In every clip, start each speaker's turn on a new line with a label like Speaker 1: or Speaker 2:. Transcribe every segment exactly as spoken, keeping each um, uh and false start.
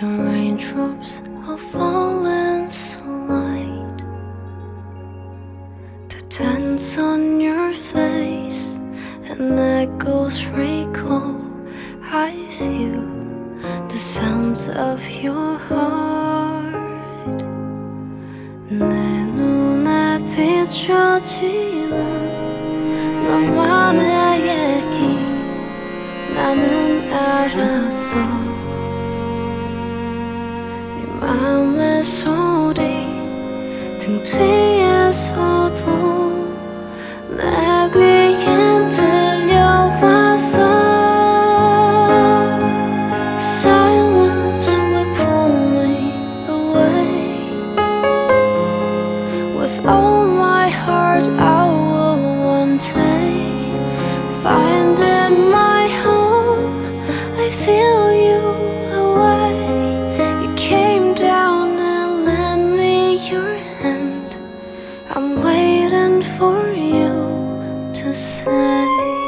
Speaker 1: The raindrops are falling so light. The dance on your face and echoes recall. I feel the sounds of your heart. 내 눈에 비춰지는 너만의 얘기 나는 알았어. 네 맘의 소리 등 뒤에서도 내 귀엔 들려왔어. Silence will pull me away. With all my heart I will one day find in my home. I feel you away. You came down and lent me your hand. I'm waiting for you to say.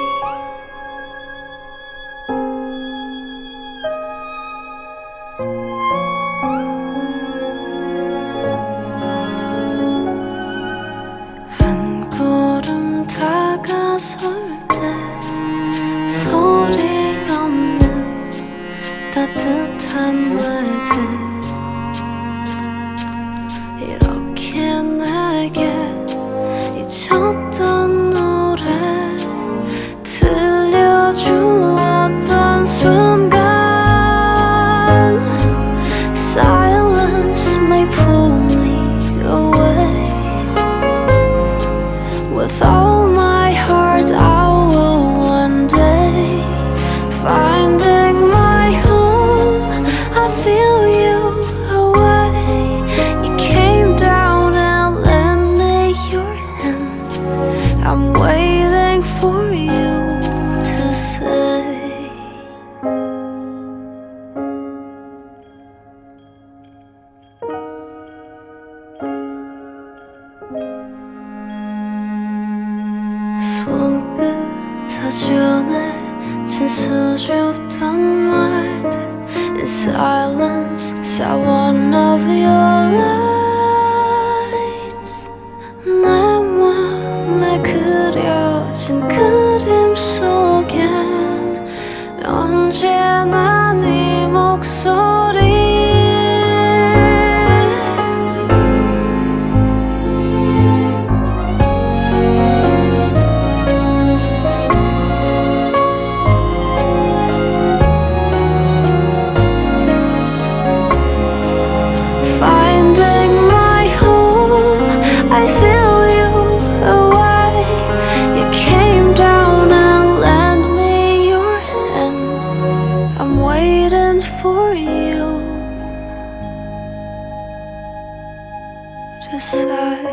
Speaker 1: 한 걸음 다가설 때 소리 없는 따뜻한 말들 이렇게 내게 잊혔던 노래 들려주었던 순간. Silence may pull me away. With all my heart I will one day finding my home. I feel you away. You came down and lent me your hand. I'm waiting for you to say. 손끝 다 전해진 수줍던 말들. In silence saw one of your lights. 내 맘에 그려진 그림 속엔 언제나 네 목소리. I feel you away. You came down and lent me your hand. I'm waiting for you to say.